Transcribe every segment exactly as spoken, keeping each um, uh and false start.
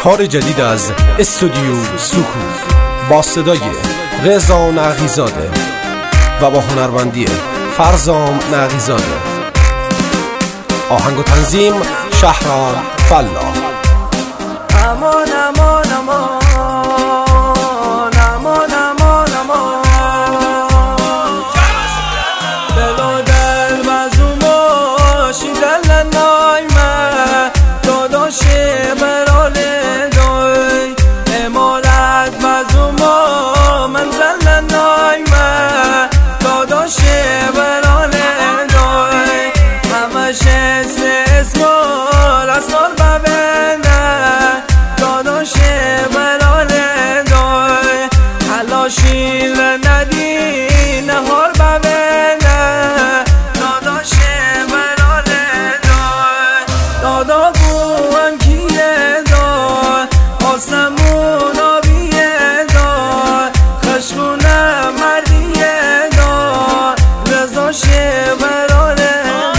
کار جدید از استودیو سکوت با صدای رضا نقی‌زاده و با هنرمندی فرزام نقی‌زاده. آهنگ و تنظیم شهرام فلاح. امان امان امان امان امان امان دلو دل بزوماشی دل نایمه داداشه براله دای امارت بزوما منزل نایمه داداشه براله دای همشه سه اسمال اسمال ببنه داداشه براله دای حلاشیل ندی نهار ببنه داداشه براله دای دادا بوام کیه دای آسمون آبیه دای خشمونه مردیه دای رضاشه براله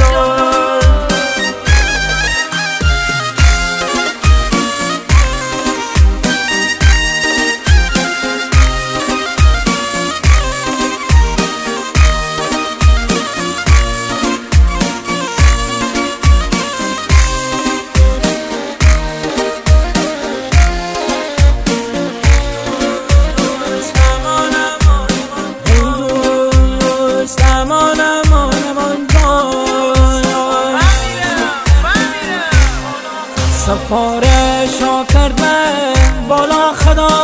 سفارش ها کرده بالا خدا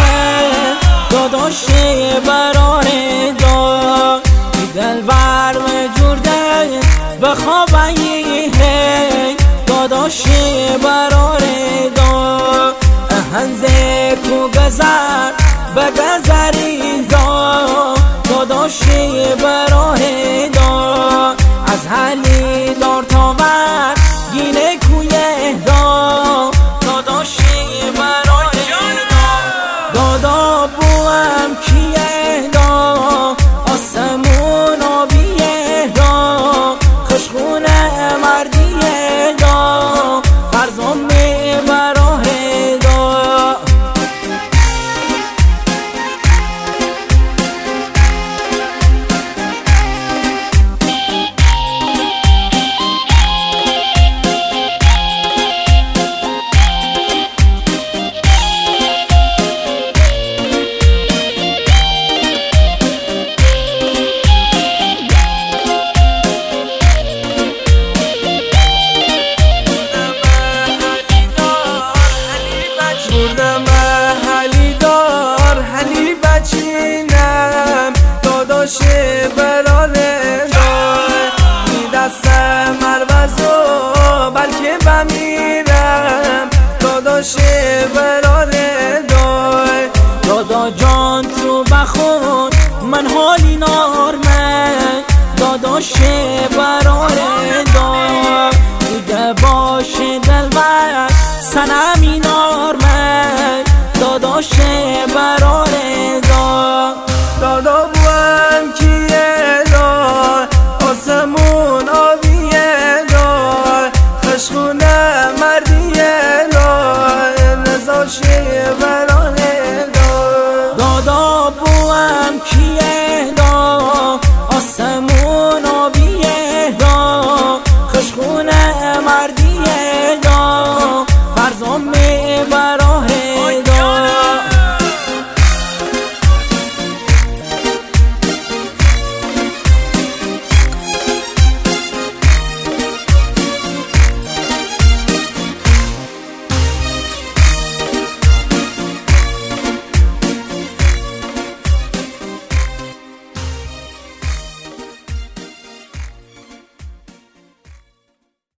داداشه براره دا دل بر مجورده بخوابه داداشه براره دا هنزه کو گذر بگذری دا داداشه براره دا از حلی دار تا بر گینه کویه دا داداشه برای دا دادا بوام کیه دا آسمون آبیه دا خشخونه مردیه دا فرزام براه دا داداشه براله دای می دستم مروزو بلکه بمیرم داداشه براله دای دادا جان تو بخون من حالی نارمه داداشه